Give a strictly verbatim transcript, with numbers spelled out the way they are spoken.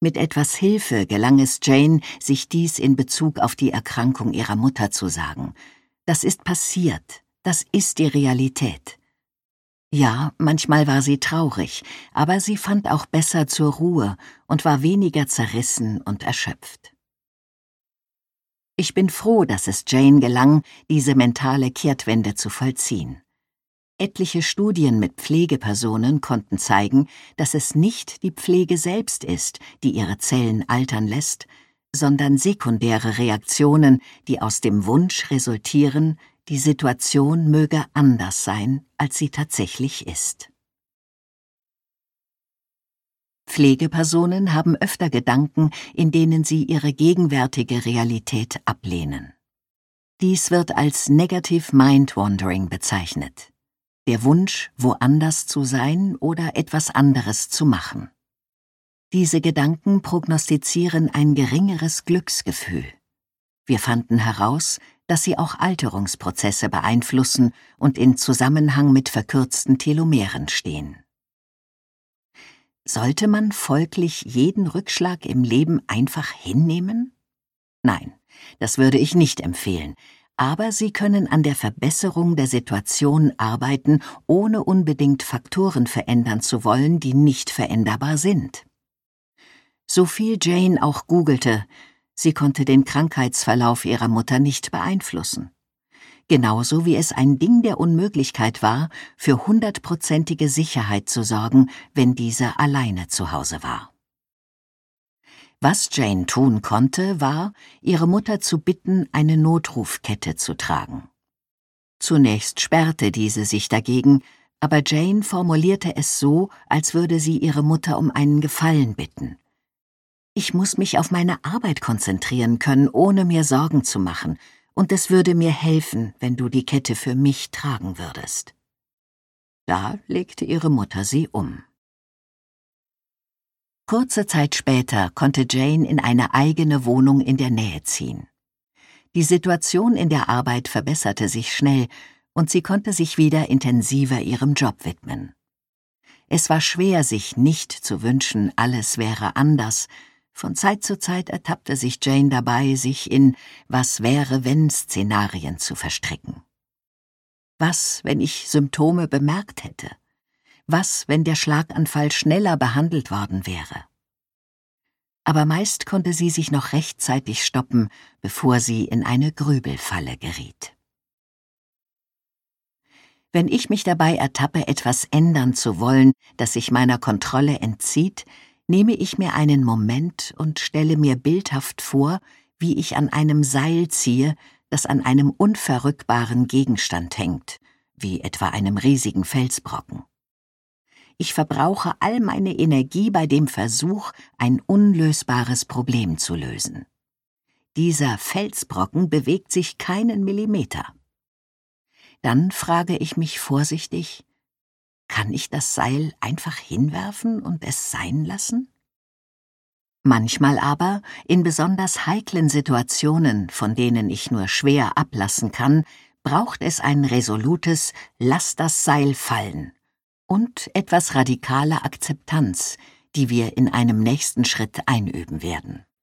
Mit etwas Hilfe gelang es Jane, sich dies in Bezug auf die Erkrankung ihrer Mutter zu sagen. Das ist passiert, das ist die Realität. Ja, manchmal war sie traurig, aber sie fand auch besser zur Ruhe und war weniger zerrissen und erschöpft. Ich bin froh, dass es Jane gelang, diese mentale Kehrtwende zu vollziehen. Etliche Studien mit Pflegepersonen konnten zeigen, dass es nicht die Pflege selbst ist, die ihre Zellen altern lässt, sondern sekundäre Reaktionen, die aus dem Wunsch resultieren, die Situation möge anders sein, als sie tatsächlich ist. Pflegepersonen haben öfter Gedanken, in denen sie ihre gegenwärtige Realität ablehnen. Dies wird als Negative Mind Wandering bezeichnet. Der Wunsch, woanders zu sein oder etwas anderes zu machen. Diese Gedanken prognostizieren ein geringeres Glücksgefühl. Wir fanden heraus, dass sie auch Alterungsprozesse beeinflussen und in Zusammenhang mit verkürzten Telomeren stehen. Sollte man folglich jeden Rückschlag im Leben einfach hinnehmen? Nein, das würde ich nicht empfehlen. Aber Sie können an der Verbesserung der Situation arbeiten, ohne unbedingt Faktoren verändern zu wollen, die nicht veränderbar sind. So viel Jane auch googelte, sie konnte den Krankheitsverlauf ihrer Mutter nicht beeinflussen. Genauso wie es ein Ding der Unmöglichkeit war, für hundertprozentige Sicherheit zu sorgen, wenn diese alleine zu Hause war. Was Jane tun konnte, war, ihre Mutter zu bitten, eine Notrufkette zu tragen. Zunächst sperrte diese sich dagegen, aber Jane formulierte es so, als würde sie ihre Mutter um einen Gefallen bitten. »Ich muss mich auf meine Arbeit konzentrieren können, ohne mir Sorgen zu machen, und es würde mir helfen, wenn du die Kette für mich tragen würdest.« Da legte ihre Mutter sie um. Kurze Zeit später konnte Jane in eine eigene Wohnung in der Nähe ziehen. Die Situation in der Arbeit verbesserte sich schnell und sie konnte sich wieder intensiver ihrem Job widmen. Es war schwer, sich nicht zu wünschen, alles wäre anders. Von Zeit zu Zeit ertappte sich Jane dabei, sich in Was-wäre-wenn-Szenarien zu verstricken. Was, wenn ich Symptome bemerkt hätte? Was, wenn der Schlaganfall schneller behandelt worden wäre? Aber meist konnte sie sich noch rechtzeitig stoppen, bevor sie in eine Grübelfalle geriet. Wenn ich mich dabei ertappe, etwas ändern zu wollen, das sich meiner Kontrolle entzieht, nehme ich mir einen Moment und stelle mir bildhaft vor, wie ich an einem Seil ziehe, das an einem unverrückbaren Gegenstand hängt, wie etwa einem riesigen Felsbrocken. Ich verbrauche all meine Energie bei dem Versuch, ein unlösbares Problem zu lösen. Dieser Felsbrocken bewegt sich keinen Millimeter. Dann frage ich mich vorsichtig, kann ich das Seil einfach hinwerfen und es sein lassen? Manchmal aber, in besonders heiklen Situationen, von denen ich nur schwer ablassen kann, braucht es ein resolutes »Lass das Seil fallen« und etwas radikale Akzeptanz, die wir in einem nächsten Schritt einüben werden.